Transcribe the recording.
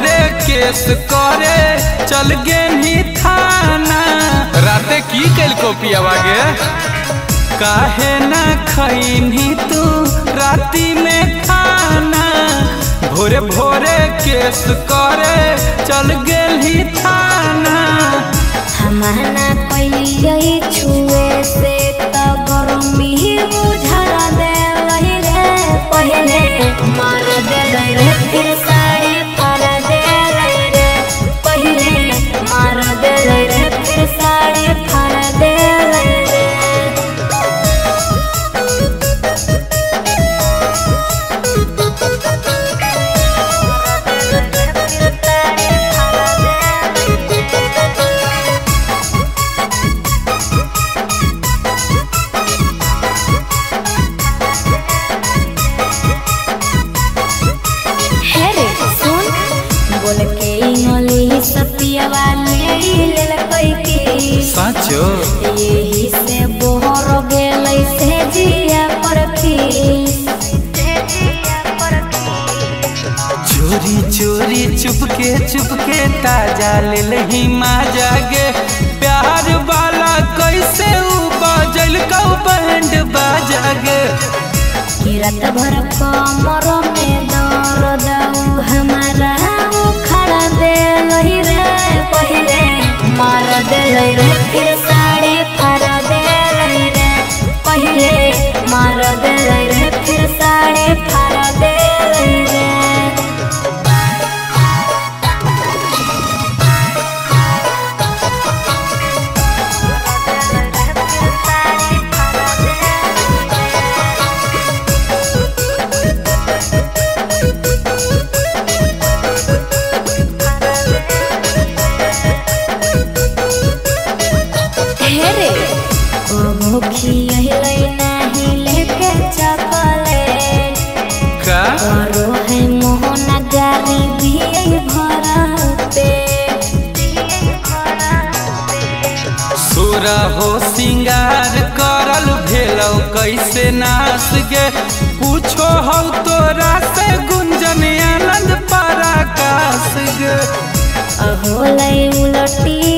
भोरे केस करे चल गेनी थाना। राते की कैल कॉपियावा गे काहे ना खैनी तू राती में खाना। भोरे भोरे केस करे चल गेली थाना। हमारा पहले छुए से तो गरमी बुझा दे रे। पहले मार दे रे फिर साड़ी फाड़ दे रे। पहले मार दे रे फिर साड़ी फाड़ दे रे। बोल के इंगली सपियावा ले कोई की साचो यही से बोहर गेलै से जिया पर खीस। चोरी चोरी चुपके ताजा ले लही माजा गे। प्यार वाला कैसे उ बजल कौ बैंड बाजा गे। कि रात भर कमर में दर्द हमारा खड़ा दे रे। पहले मार दे रे फिर साड़ी फाड़ दे रे। पहले मार दे रे फिर साड़ी फाड़ दे रे। खियलै नहीं लेके चॉकलेट का करो है मोहना गारी दिए भरा पे। सोरा हो सिंगार करल भेलौ कैसे नास गे। पूछो हो तोरा से गुंजन आनंद पराकाश गे। होलै उलटी